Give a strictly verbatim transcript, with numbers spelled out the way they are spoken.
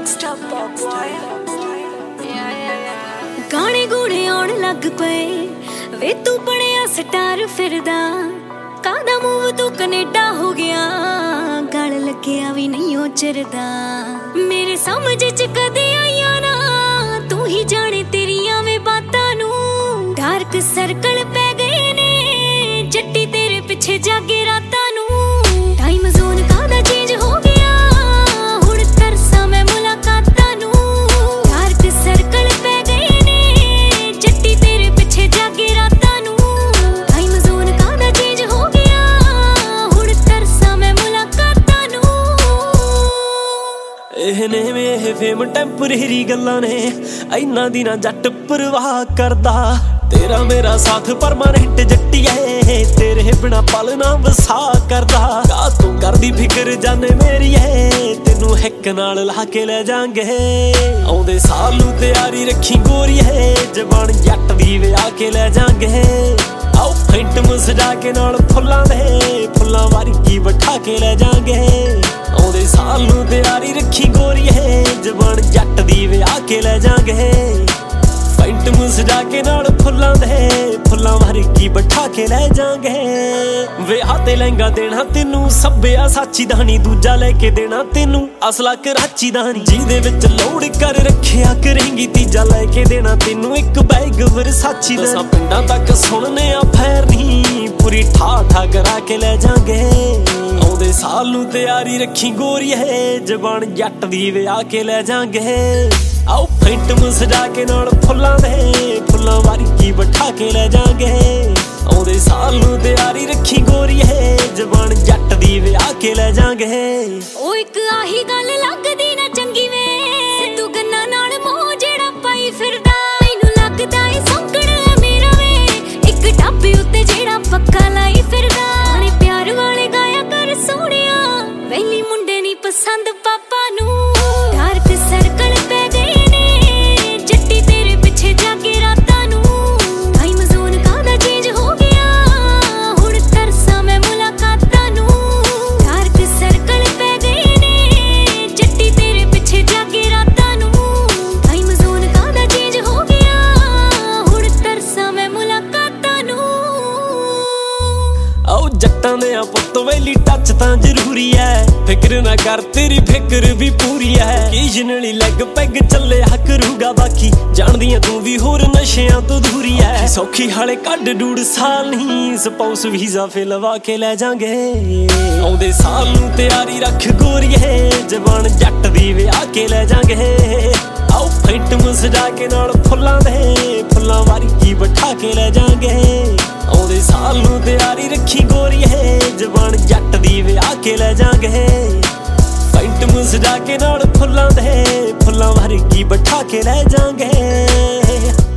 गाने गूढ़े आउण लग पे वे तू बनिया स्टार फिरदा कादा मूव तू कनेडा हो गया गल लग्या भी नहीं ओ चिरदा मेरे समझ च कदे आईया ना तू ही जाने तेरिया वे बातां नू डार्क सर्कल पै गए ने जट्टी तेरे पिछे जागे रातां नू टाइम जोन कादा चेंज हो गया हुण तरसा मैं मुलाकातां नू डार्क सर्कल पै गए ने जट्टी तेरे पिछे जागे रातां नू टाइम जोन कादा चेंज हो गया हुण तरसा मैं मुलाकातां नू ਇਹ ਨੇ ਵੇ ਇਹ ਫੇਮ ਟੈਂਪਰੇਰੀ ਗੱਲਾਂ ਨੇ ਇੰਨਾ ਦੀ ਨਾ ਜੱਟ ਪਰਵਾਹ ਕਰਦਾ तेरा मेरा साथ परमानेंट जट्टिए तेरे बिना पल ना वसा करदा का तू करदी फिक्र जाने मेरी है तेनू हिक नाल ला के ले जांगे आउंदे साल नू तैयारी रखी गोरीए जवान जट दी विआह के ले जांगे आओ फेंट सजा के नाल फुल्लां दे फुल्लां वर्गी बिठा के ले जांगे आउंदे साल नू तैयारी रखी गोरीए जवान जट दी विआह के ले जांगे पेंट सजा के नाल फुल्लां दे फुल्लां वर्गी बिठा के ले जांगे विआह ते लहंगा देना तेनू सब्बिया साची दा नी दूजा लेके देना तेनू असला कराची दा नी जिहदे विच लोड़ कर रखिया करेंगी तीजा लेके देना तेनू एक बैग वरसाची दा असां पिंडां तक सुनने आ फैर नी पूरी ठा ठा करा के ले जांगे आउंदे साल नू तैयारी रखी गोरीए जवान जट दी विआह के ले जांगे आओ फेंट सजा के नाल फुल्लां दे फुल्लां वर्गी बिठा के ले जांगे आउंदे साल नू तैयारी रखी गोरीए जवान जट दी विआह के ले जांगे ओ इक आही गल लगदी ना चंगी वे सिद्धू गन्ना नाल मोह जेड़ा पाई फिरदा मैनू लगदा ए सौंकड़ है मेरा वे इक ढाबे उत्ते जेड़ा पक्का लाई फिरदा गाने प्यार वाले गाया कर सोहणिया वैली मुंडे नी पसंद पापा नू डार्क सर्कल पे गए ने जट्टी तेरे पिछे जागे रातां नू टाइम जोन कादा चेंज हो गया हुण तरसा मैं मुलाकातां नू डार्क सर्कल पे गए ने जट्टी तेरे पिछे जागे रातां नू टाइम जोन कादा चेंज हो गया हुण तरसा मैं मुलाकातां नू आओ जट्टां दे पुत्त वैली टच तां जरूरी है फिक्र ना कर तेरी फिक्र भी पूरी है ओकेजनली लैग पैग चले करूगा बाकी जानदियां तू भी होर नशियां तो दूरी है सौखी हाले कड डूड साल नहीं स्पाउस वीजा फे लवा के ले जांगे आउंदे साल नू तैयारी रख गोरीए जवान जट दी विआह के ले जांगे आओ फेंट सजा के नाल फुल्लां दे फुल्लां वर्गी बिठा के ले जांगे आउंदे साल नू तैयारी रखी गोरीए जवान जट दी विआह के ले जांगे पेंट सजा के नाल फुल्लां दे फुल्लां वर्गी बिठा के ले जांगे।